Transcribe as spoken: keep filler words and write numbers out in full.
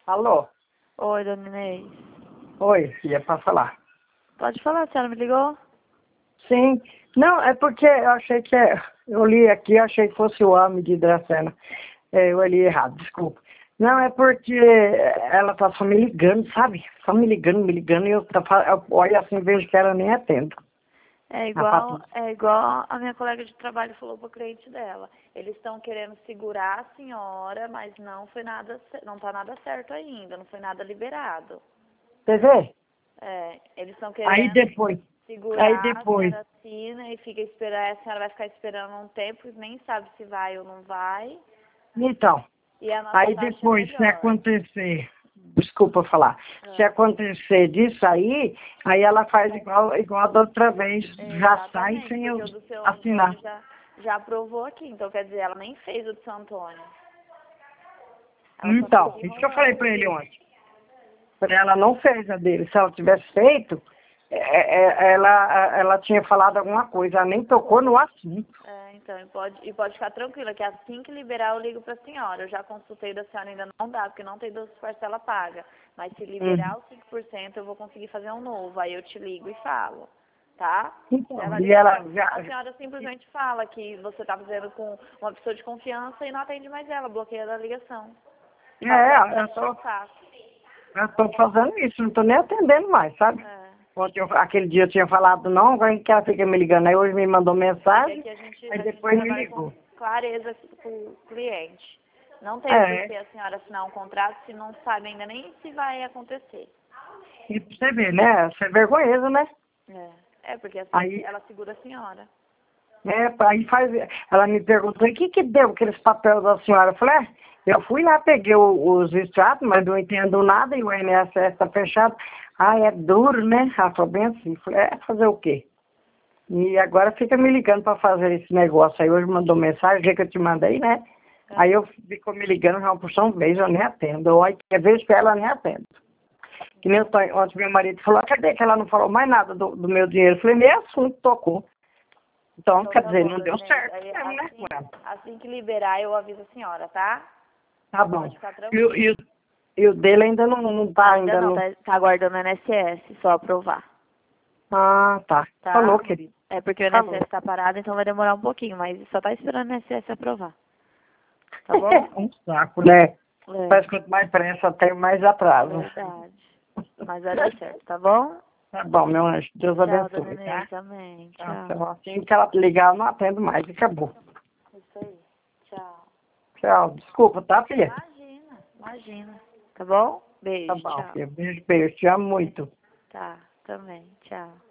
Alô? Oi, dona Inês. Oi, filha, para falar. Pode falar, a senhora me ligou? Sim. Não, é porque eu achei que... é- Eu li aqui, achei que fosse o homem de Dracena. É, eu li errado, desculpa. Não, é porque ela tá só me ligando, sabe? Só me ligando, me ligando, e eu, tá, fa- eu olho assim, vejo que ela nem atende. É A igual, Patrícia. é igual a minha colega de trabalho falou para o cliente dela. Eles estão querendo segurar a senhora, mas não foi nada, ce- não tá nada certo ainda, não foi nada liberado. Você vê? É, eles estão Aí querendo depois, aí segurar, a depois, senhora assina e fica esperando, a senhora vai ficar esperando um tempo e nem sabe se vai ou não vai. então, E a nossa aí taxa é depois, se melhor. acontecer, desculpa falar, se É. acontecer disso aí, aí ela faz igual, igual da outra vez, já sai Exatamente, sem eu porque o do seu assinar. Antônio já, já aprovou aqui. Então, quer dizer, ela nem fez o do seu Antônio. Ela só Então, fica isso que eu falei enrolando. pra ele ontem. Ela não fez a dele. Se ela tivesse feito, é, é, ela, ela tinha falado alguma coisa. Ela nem tocou no assunto. É, então, e pode, e pode ficar tranquila, que assim que liberar eu ligo pra senhora. Eu já consultei da senhora, ainda não dá, porque não tem duas parcelas paga. Mas se Uhum. liberar os cinco por cento, eu vou conseguir fazer um novo. Aí eu te ligo e falo, tá? Se Então, ela e ligar pra... ela já... A senhora simplesmente fala que você tá fazendo com uma pessoa de confiança e não atende mais ela, bloqueia da ligação. Fala pra ela É, parar eu de encher tô, o saco. eu tô fazendo isso. Não tô nem atendendo mais, sabe? É. Ontem, eu- aquele dia eu tinha falado não, agora que ela fica me ligando. Aí hoje me mandou É que mensagem, aqui a gente, aí a gente depois me trabalha com ligou. clareza com o cliente. Não tem por É, que a senhora assinar um contrato se não sabe ainda nem se vai acontecer. e pra você ver, né? Você é vergonhoso, né? É, é porque assim Aí, ela segura a senhora. É, aí faz, ela me perguntou, o que que deu aqueles papéis da senhora? Eu falei, é, eu fui lá, peguei o- os extratos, mas não entendo nada e o I N S S está fechado. Ah, é duro, né? Ela falou bem assim. Eu falei, é, fazer o quê? E agora fica me ligando para fazer esse negócio. Aí hoje mandou mensagem, o dia que eu te mandei, né? É. Aí eu ficou me ligando já uma porção de vezes, eu nem atendo. Eu olho que vez que ela nem atendo. Que nem eu tô, ontem meu marido falou, cadê que ela não falou mais nada do, do meu dinheiro? Eu falei, nem assunto tocou. Então, Então quer tá dizer, bom, não dona deu Inês. certo Aí, mesmo, né, com assim, ela? assim que liberar eu aviso a senhora, tá? Tá bom. Pode ficar E, o- tranquila. e, o- e o dele ainda não, não tá, Ainda ainda não, não. tá, tá aguardando o N S S, só aprovar, Ah, tá. Falou, tá? querido. É porque o N S Falou. S tá parado, então vai demorar um pouquinho, mas só tá esperando o N S S aprovar. Tá bom? Um saco, né? É. Mas quanto mais pressa tem, mais atraso. Verdade. Mas vai dar certo, tá bom? Tá bom, meu anjo. Deus Tchau, dona abençoe, tá? Inês. Amém. Tchau, Tchau. tchau. Assim que ela ligar, eu não atendo mais. Acabou. Isso aí. Tchau. Tchau. Desculpa, tá, filha? Imagina, imagina. Tá bom? Tá Beijo, bom, tchau. filha. Beijo, beijo. Te amo muito. Tá, também. Tchau.